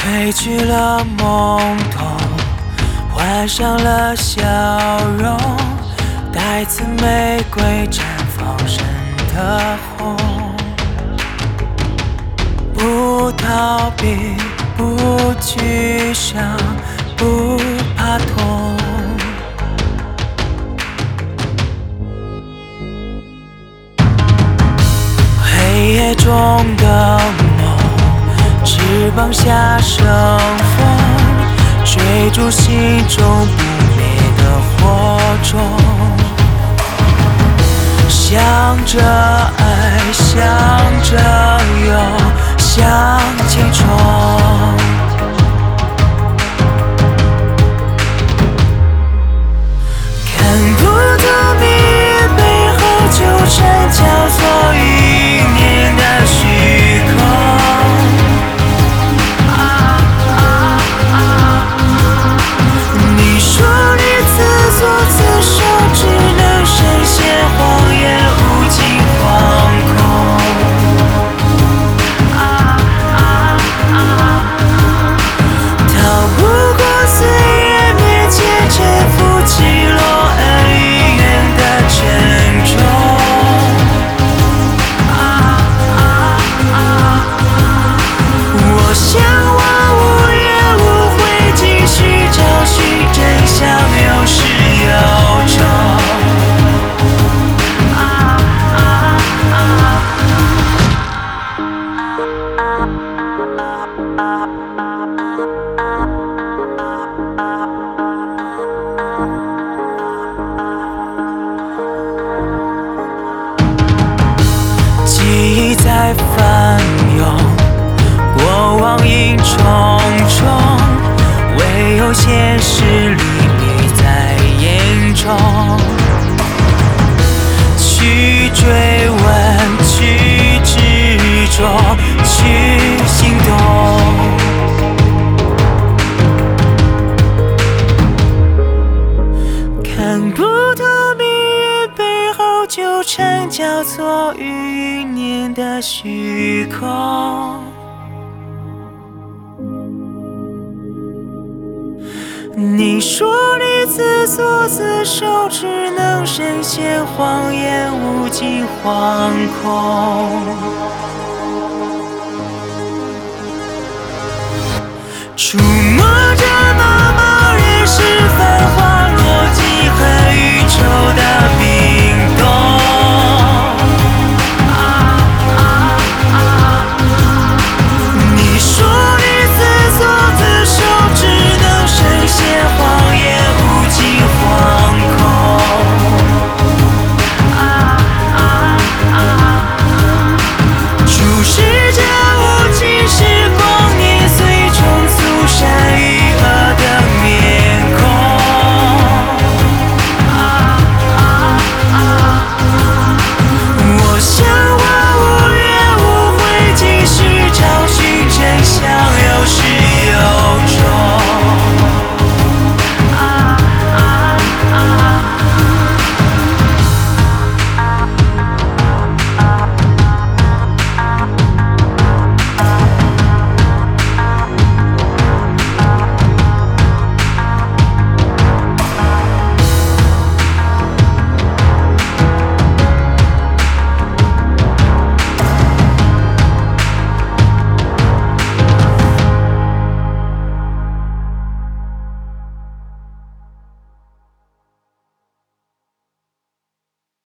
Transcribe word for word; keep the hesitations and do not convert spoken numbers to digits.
褪去了懵懂，换上了笑容，带刺玫瑰绽放深的红。不逃避，不去想，不怕痛。黑夜中的梦，翅膀下生风，追逐心中不灭的火种。向着爱，向着勇，向前冲。看不透命运背后纠缠，交错于年的虚空。你说你自作自受，只能深陷谎言无尽惶恐。逃不过岁月面前沉浮起落恩与怨的沉重。我向往无怨无悔，继续找寻真相，有始有终。记忆在翻涌，过往影重重，唯有现实历历在眼中。去追问，去执着，去行动。看不透命运背后纠缠，交错于一念的虚空。你说你自作自受，只能深陷谎言无尽惶恐。触摸着茫茫人世繁华，落进和宇宙的彼